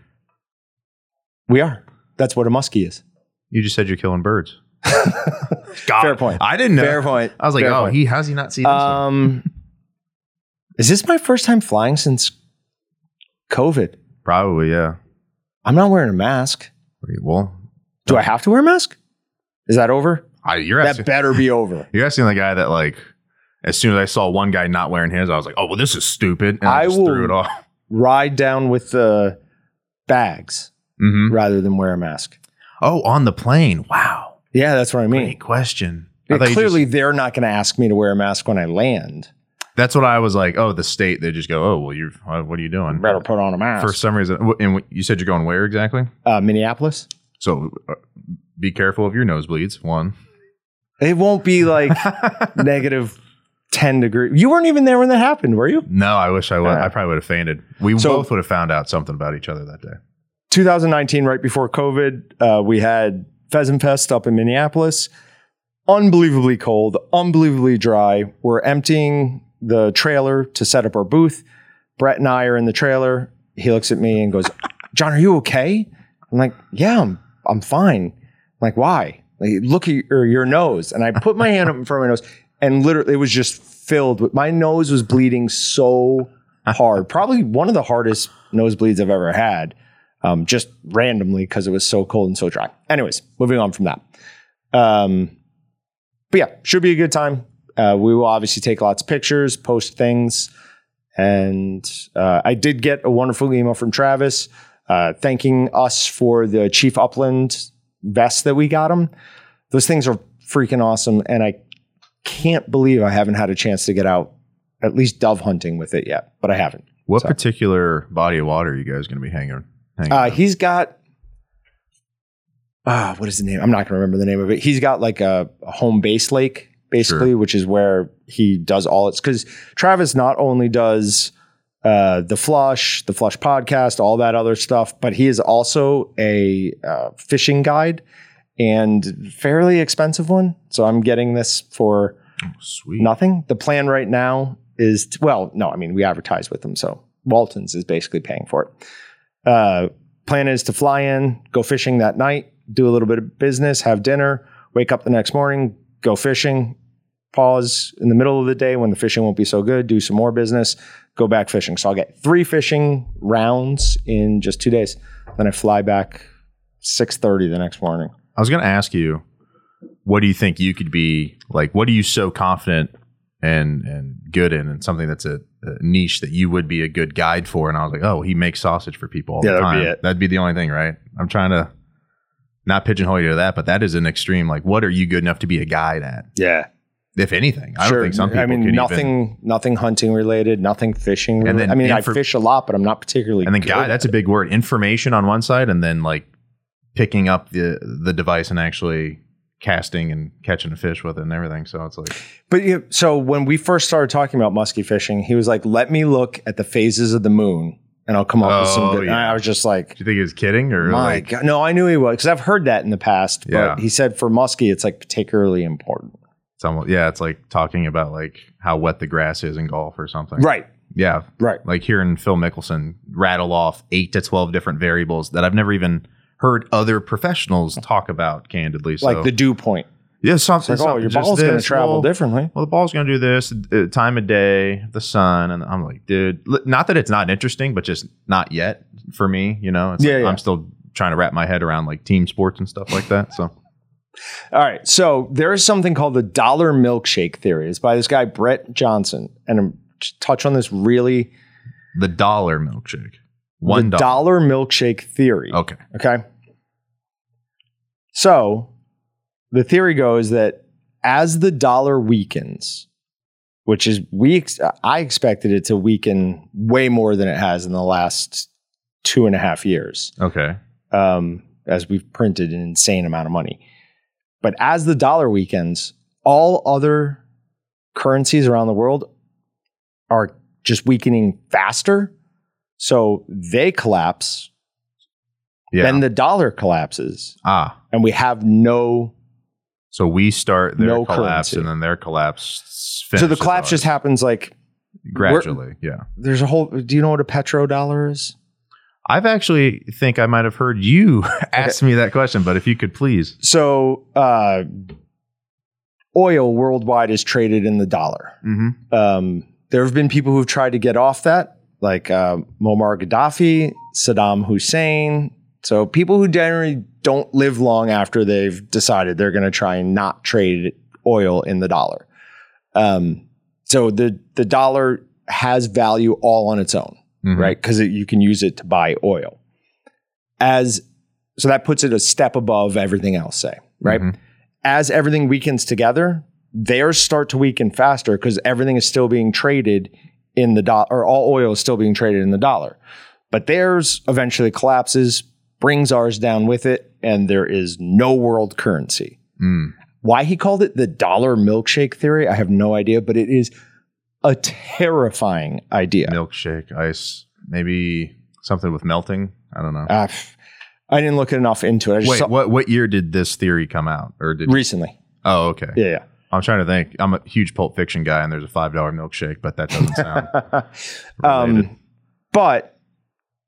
We are. That's what a muskie is. You just said you're killing birds. God, fair point. I didn't know. Fair point. I was like, fair oh, point. he how's he not seen this um, one? Is this my first time flying since COVID? Probably, yeah. I'm not wearing a mask. Well, do I have to wear a mask? Is that over? I, you're that asking, better be over. You're asking the guy that, like, as soon as I saw one guy not wearing his, I was like, oh, well, this is stupid. And I, I just will threw it off. Ride down with the bags mm-hmm. rather than wear a mask. Oh, on the plane. Wow. Yeah, that's what I mean. Great question. Yeah, clearly, just, they're not going to ask me to wear a mask when I land. That's what I was like. Oh, the state, they just go, oh, well, you're, what are you doing? Better put on a mask. For some reason. And you said you're going where exactly? Uh, Minneapolis. So uh, be careful of your nosebleeds, one. It won't be like negative ten degrees. You weren't even there when that happened, were you? No, I wish I would. Right. I probably would have fainted. We so, both would have found out something about each other that day. twenty nineteen, right before COVID, uh, we had Pheasant Fest up in Minneapolis. Unbelievably cold, unbelievably dry. We're emptying the trailer to set up our booth. Brett and I are in the trailer. He looks at me and goes, John, are you okay? I'm like, yeah, I'm, I'm fine. like, why? Like, look at your, your nose. And I put my hand up in front of my nose, and literally it was just filled with, my nose was bleeding so hard. Probably one of the hardest nosebleeds I've ever had, um, just randomly because it was so cold and so dry. Anyways, moving on from that. Um, but yeah, should be a good time. Uh, we will obviously take lots of pictures, post things. And uh, I did get a wonderful email from Travis uh, thanking us for the Chief Upland vest that we got him. Those things are freaking awesome. And I can't believe I haven't had a chance to get out at least dove hunting with it yet, but I haven't. What So. particular body of water are you guys going to be hanging? hanging Uh, out? he's got, uh, what is the name? I'm not going to remember the name of it. He's got like a, a home base lake, basically, Sure. which is where he does all its, because Travis not only does uh, the Flush, the Flush podcast, all that other stuff, but he is also a uh, fishing guide and fairly expensive one. So I'm getting this for Oh, sweet. nothing. The plan right now is, to, well, no, I mean, we advertise with them. So Walton's is basically paying for it. Uh, plan is to fly in, go fishing that night, do a little bit of business, have dinner, wake up the next morning, go fishing, pause in the middle of the day when the fishing won't be so good, do some more business, go back fishing. So I'll get three fishing rounds in just two days. Then I fly back six thirty the next morning. I was going to ask you, what do you think you could be like? What are you so confident and and good in, and something that's a, a niche that you would be a good guide for? And I was like, oh, he makes sausage for people all Yeah, the that'd time. be it. That'd be the only thing, right? I'm trying to not pigeonhole you to that, but that is an extreme. Like, what are you good enough to be a guide at? Yeah. If anything, I Sure. don't think some people I mean, could nothing, even. nothing hunting related, nothing fishing related. then I mean, I infor- fish a lot, but I'm not particularly And then good guide, at that's a it. big word. Information on one side, and then like picking up the the device and actually casting and catching a fish with it and everything. So it's like, But yeah, so when we first started talking about musky fishing, he was like, let me look at the phases of the moon and I'll come up with some Oh, good. And yeah. I was just like, do you think he was kidding or my like? God. No, I knew he was, because I've heard that in the past. But Yeah. he said for musky, it's like particularly important. It's almost, yeah, it's like talking about like how wet the grass is in golf or something. Right. Yeah. Right. Like hearing Phil Mickelson rattle off eight to twelve different variables that I've never even heard other professionals talk about candidly. So Like the dew point. yeah, something. It's like, oh, your just ball's going to this, travel well, differently. Well, the ball's going to do this uh, time of day, the sun. And I'm like, dude, li- not that it's not interesting, but just not yet for me. You know, it's Yeah, like, yeah. I'm still trying to wrap my head around like team sports and stuff like that. So All right. So there is something called the dollar milkshake theory. It's by this guy, Brett Johnson. And I'm just touch on this really. the dollar milkshake, one the dollar. dollar milkshake theory. Okay. Okay. So the theory goes that as the dollar weakens, which is we, ex- I expected it to weaken way more than it has in the last two and a half years, Okay. um, as we've printed an insane amount of money. But as the dollar weakens, all other currencies around the world are just weakening faster. So they collapse, Yeah. then the dollar collapses, ah. and we have no. So we start their No collapse currency. and then their collapse. So the finishes collapse ours. just happens like gradually. Yeah. there's a whole. Do you know what a petrodollar is? I've actually think I might have heard you ask me that question, but if you could please. So uh, oil worldwide is traded in the dollar. Mm-hmm. Um, there have been people who've tried to get off that, like uh, Muammar Gaddafi, Saddam Hussein. So people who generally don't live long after they've decided they're going to try and not trade oil in the dollar. Um, so the the dollar has value all on its own, Mhm. right? Because you can use it to buy oil. As so that puts it a step above everything else, say, right? Mhm. As everything weakens together, theirs start to weaken faster because everything is still being traded in the dollar, or all oil is still being traded in the dollar. But theirs eventually collapses, brings ours down with it, and there is no world currency. Mm. Why he called it the dollar milkshake theory, I have no idea, but it is a terrifying idea. Milkshake, ice, maybe something with melting. I don't know. Uh, I didn't look enough into it. I just Wait, saw what what year did this theory come out? Or did recently. Oh, okay. Yeah, yeah. I'm trying to think. I'm a huge Pulp Fiction guy, and there's a five dollar milkshake, but that doesn't sound. related. um, but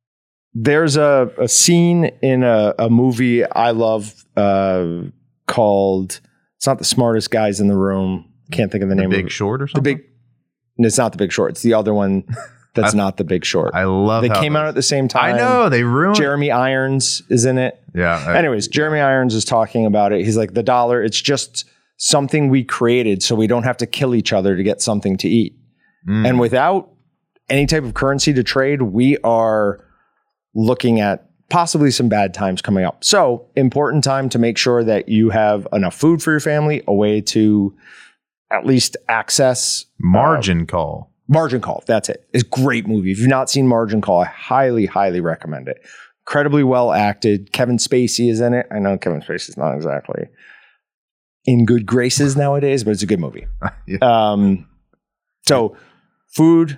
there's a, a scene in a, a movie I love uh, called, it's not The Smartest Guys in the Room. Can't think of the, The name Big of it. Short or something? The Big, it's not The Big Short. It's the other one that's I- not The Big Short. I love They how came those- out at the same time. I know. They ruined Jeremy Irons is in it. Yeah. I- Anyways, Jeremy Irons is talking about it. He's like, the dollar, it's just something we created so we don't have to kill each other to get something to eat. Mm. And without any type of currency to trade, we are looking at possibly some bad times coming up. So important time to make sure that you have enough food for your family, a way to at least access Margin Call. Margin Call. That's it. It's a great movie. If you've not seen Margin Call, I highly, highly recommend it. Incredibly well acted. Kevin Spacey is in it. I know Kevin Spacey's not exactly in good graces nowadays, but it's a good movie. Yeah. Um, so food,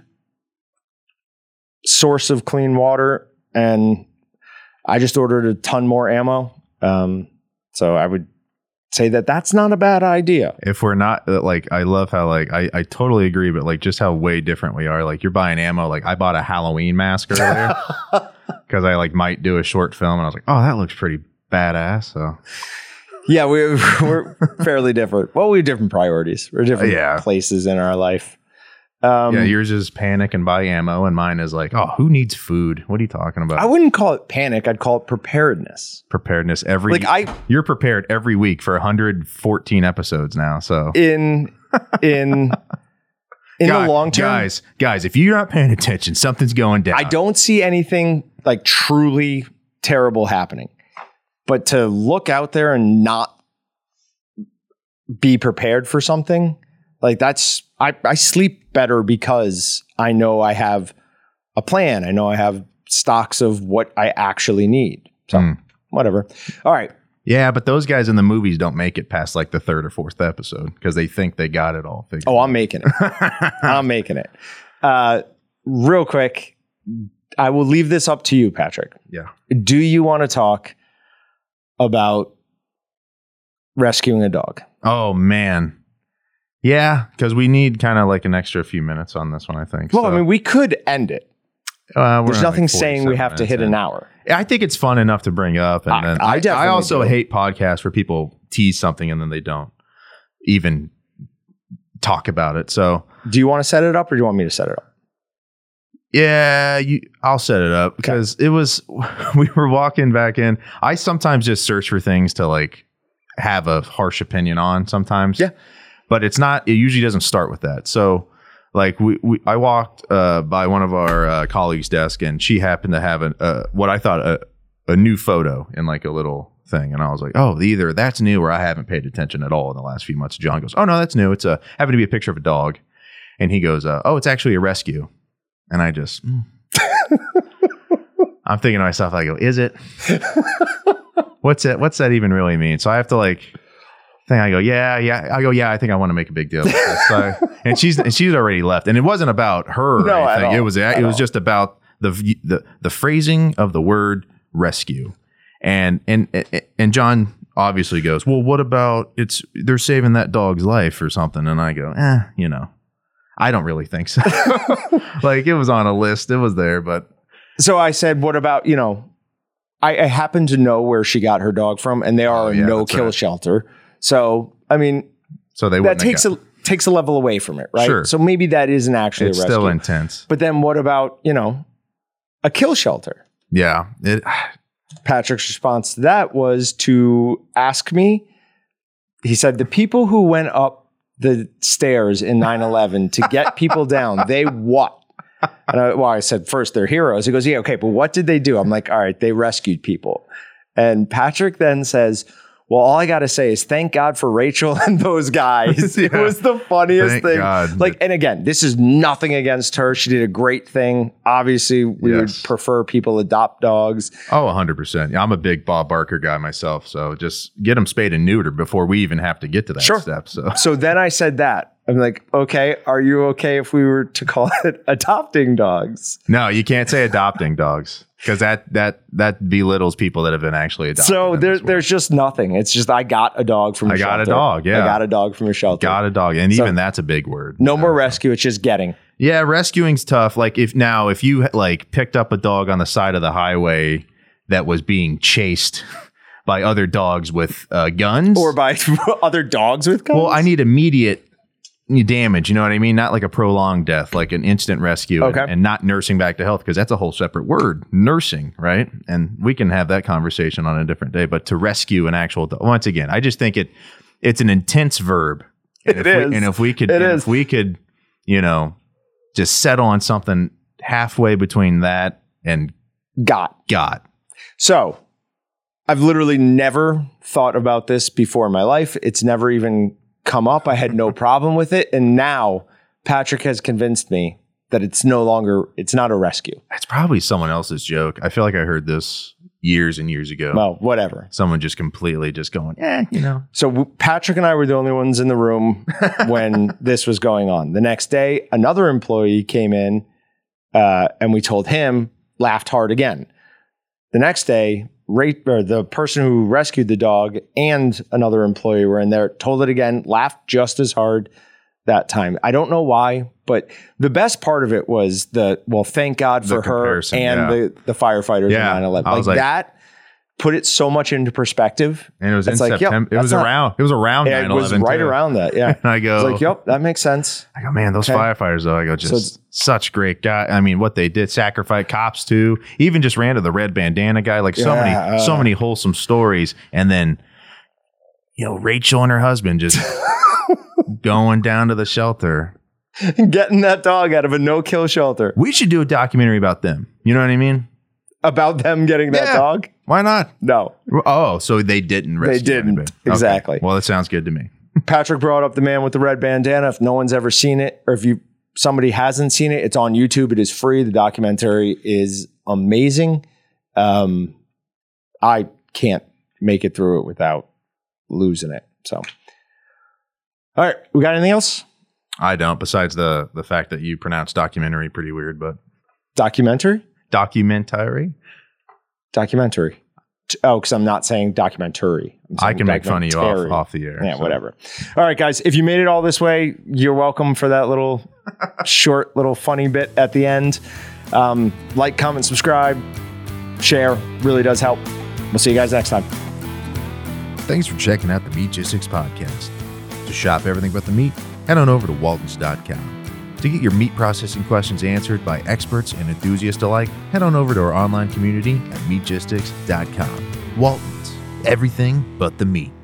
source of clean water, and I just ordered a ton more ammo. Um, so I would say that that's not a bad idea. If we're not uh, like, I love how like I, I totally agree, but like just how way different we are. Like you're buying ammo. Like I bought a Halloween mask earlier because I like might do a short film, and I was like, oh, that looks pretty badass. So Yeah, we're, we're fairly different. Well, we have different priorities. We're different Yeah. places in our life. Um, yeah, yours is panic and buy ammo, and mine is like, oh, who needs food? What are you talking about? I wouldn't call it panic. I'd call it preparedness. Preparedness every Like I you're prepared every week for one hundred fourteen episodes now. So in in in Guy- the long term, guys, guys, if you're not paying attention, something's going down. I don't see anything like truly terrible happening. But to look out there and not be prepared for something, like that's I, I sleep better because I know I have a plan. I know I have stocks of what I actually need. So Mm. whatever. All right. Yeah, but those guys in the movies don't make it past like the third or fourth episode because they think they got it all figured Oh, out. I'm making it. I'm making it. Uh, real quick, I will leave this up to you, Patrick. Yeah. Do you want to talk about rescuing a dog? Oh man. Yeah, because we need kind of like an extra few minutes on this one, I think. Well, So, I mean, we could end it. uh, we're There's at, nothing like, saying we forty-seven have to hit minutes an in. hour. I think it's fun enough to bring up, and I- then I I, I, definitely also do. hate podcasts where people tease something and then they don't even talk about it. So Do you want to set it up or do you want me to set it up? yeah, you, I'll set it up because it was we were walking back in. I sometimes just search for things to like have a harsh opinion on. Sometimes, Yeah. but it's not. It usually doesn't start with that. So. Like we, we, I walked uh, by one of our uh, colleagues' desk, and she happened to have a uh, what I thought a, a new photo in like a little thing, and I was like, "Oh, either that's new, or I haven't paid attention at all in the last few months." John goes, "Oh no, that's new. It's a happened to be a picture of a dog," and he goes, uh, "Oh, it's actually a rescue," and I just, mm. I'm thinking to myself, I go, "Is it? What's it? What's that even really mean?" So I have to like. Thing I go, yeah, yeah. I go, yeah. I think I want to make a big deal. About this. So, and she's and she's already left, and it wasn't about her. Or No, at anything. all. It was At it was all. just about the the the phrasing of the word rescue, and and and John obviously goes, well, what about it's they're saving that dog's life or something, and I go, eh, you know, I don't really think so. Like it was on a list, it was there, but So I said, what about, you know, I, I happen to know where she got her dog from, and they are Oh, a yeah, no that's kill right. shelter. So, I mean, so they that wouldn't takes have a takes a level away from it, right? Sure. So maybe that isn't actually it's a rescue. still intense. But then what about, you know, a kill shelter? Yeah, it. Patrick's response to that was to ask me. He said, the people who went up the stairs in nine eleven to get people down, they what? And I, well, I said, first, they're heroes. He goes, yeah, okay, but what did they do? I'm like, all right, they rescued people. And Patrick then says, well, all I got to say is thank God for Rachel and those guys. It Yeah. was the funniest Thank thing. God. Like, and again, this is nothing against her. She did a great thing. Obviously, we Yes. would prefer people adopt dogs. Oh, one hundred percent. Yeah, I'm a big Bob Barker guy myself. So just get them spayed and neutered before we even have to get to that Sure. step. So So then I said that. I'm like, okay, are you okay if we were to call it adopting dogs? no, you can't say adopting dogs. because that that that belittles people that have been actually adopted. So in there, this world. there's just nothing. It's just I got a dog from a I got a shelter. dog, yeah. I got a dog from a shelter. got a dog, and So- even that's a big word. No you more know? rescue. It's just getting. Yeah, rescuing's tough. Like if now if you like picked up a dog on the side of the highway that was being chased by other dogs with uh, guns, Or by other dogs with guns. well, I need immediate damage. You know what I mean? Not like a prolonged death, like an instant rescue, and, Okay. and not nursing back to health, because that's a whole separate word, nursing, right? And we can have that conversation on a different day. But to rescue an actual dog, once again, I just think it it's an intense verb. And It if is. We, and if we could, It and is. if we could, you know, just settle on something halfway between that and got. God. So I've literally never thought about this before in my life. It's never even come up. I had no problem with it. And now Patrick has convinced me that it's no longer, it's not a rescue. It's probably someone else's joke. I feel like I heard this years and years ago. Well, whatever. Someone just completely just going, eh, you know. So w- Patrick and I were the only ones in the room when this was going on. The next day, another employee came in uh, and we told him, laughed hard again. The next day, Ray, or the person who rescued the dog and another employee were in there, told it again, laughed just as hard that time. I don't know why, but the best part of it was the, well, thank God The for her comparison, and yeah. the, the firefighters Yeah, in nine eleven. I Like, was like- that put it so much into perspective. And it was It's in like, yep, September. it that's was not- around. It was around Yeah, nine it was eleven. right too. around that. Yeah. And I go, It's like, yep, that makes sense. I go, man, those Okay. firefighters though. I go, just So it's- such great guy. I mean, what they did, sacrifice cops too. Even just ran to the red bandana guy. Like so Yeah, many, uh, so many wholesome stories. And then, you know, Rachel and her husband just going down to the shelter. Getting that dog out of a no-kill shelter. We should do a documentary about them. You know what I mean? About them getting that Yeah. dog? Why not? No. Oh, so they didn't rescue didn't. anybody. Okay. Exactly. Well, that sounds good to me. Patrick brought up the man with the red bandana. If no one's ever seen it, or if you somebody hasn't seen it, it's on YouTube. It is free. The documentary is amazing. Um, I can't make it through it without losing it. So, all right, we got anything else? I don't. Besides the the fact that you pronounce documentary pretty weird, but Documentary? documentary. Documentary. T- Oh, because I'm not saying documentary. I'm I saying can make fun of you off, documentary. off the air. Yeah, so. whatever. All right, guys. If you made it all this way, you're welcome for that little short, little funny bit at the end. Um, like, comment, subscribe, share. Really does help. We'll see you guys next time. Thanks for checking out the Meatgistics podcast. To shop everything but the meat, head on over to waltons dot com. To get your meat processing questions answered by experts and enthusiasts alike, head on over to our online community at meatgistics dot com. Waltons, everything but the meat.